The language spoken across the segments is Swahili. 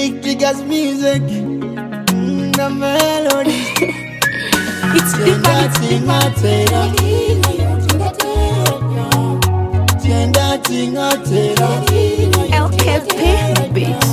Big Tigger's music, the melody. It's different. LKP Beats.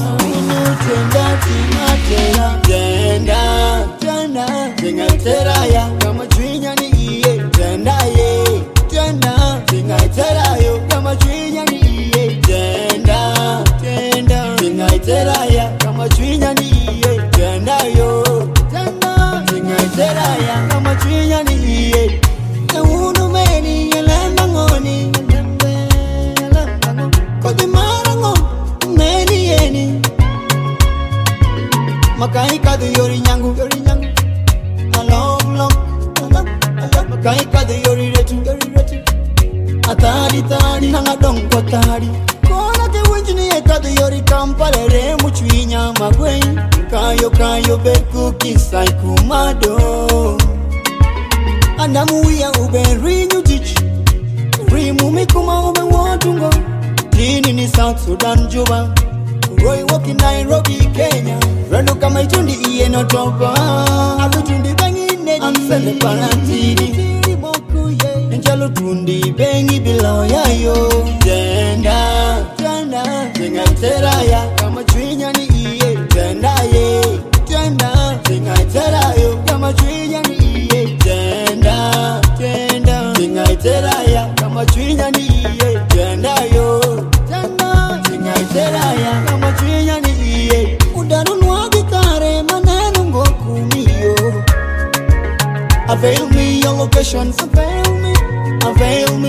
Makai kadu yori nyangu, along, makai kadu yori retu, atari, nanga dong kotari. Kona te winjini e kadu yori kampale re muchwinya magwei. Kayo beku kisai kumado. Anamu ya ube rinyu tich, rimu mikuma ube watungo. Tini ni South Sudan Juba, Roy walking Nairobi, Kenya. Rando kama itundi iye no topa. Alutundi bengi nedi Ansele parantiri Njalo tundi bengi bilo yayo. Tenda Tinga teraya Kama chwinya ni iye. Tenda ye Tinga terayo Kama chwinya ni iye. Tenda Tinga teraya Kama chwinya ni iye. Tenda yo Tinga teraya Kama chwinya ni iye. Udanunwa gitare manenu ngokumiyo. Avail me your locations, avail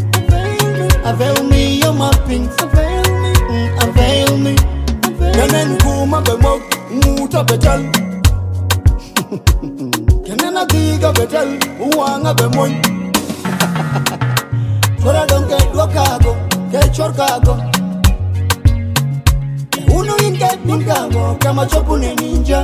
me your mappings, avail me. Kenen kuma bemo, muta betel. Kenen agiga betel, uanga bemoy. Tora don't get wakago, get chorkago. Uno inget bingago, kama chopune ninja.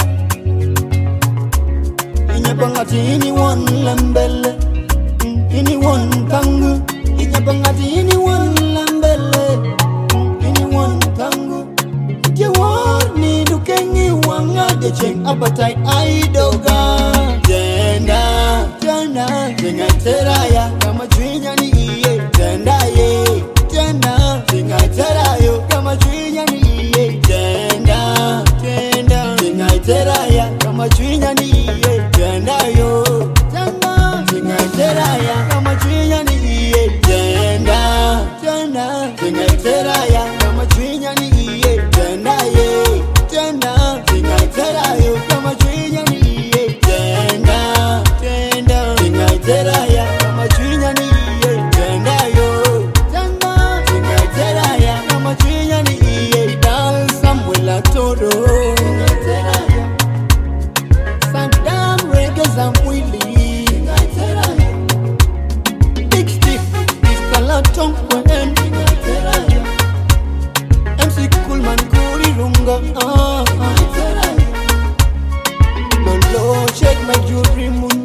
Inyabangati ini one lambele, ini one tangu. Inyabangati ini one lambele, ini one tangu. Je warni dukengi wanga de cheng appetite aidoga. Tenda, tinga teraya kama chwinya ni iye. Tenda ye, tinga terayo kama chwinya ni iye. Tenda, tinga teraya kama chwinya ni iye. Tenda yo, tinga teraya kama chwinya ni iye. Tenda, tinga teraya kama chwinya ni iye. Tenda ye, tinga terayo kama chwinya ni iye. Tenda, tinga teraya kama chwinya ni iye. Tenda yo, tinga teraya kama chwinya ni iye. Dal Samuel Toro. Big Stick, Mr. Latong Kwen, MC Coolman Kuri Runga. Lolo check my jewelry moon.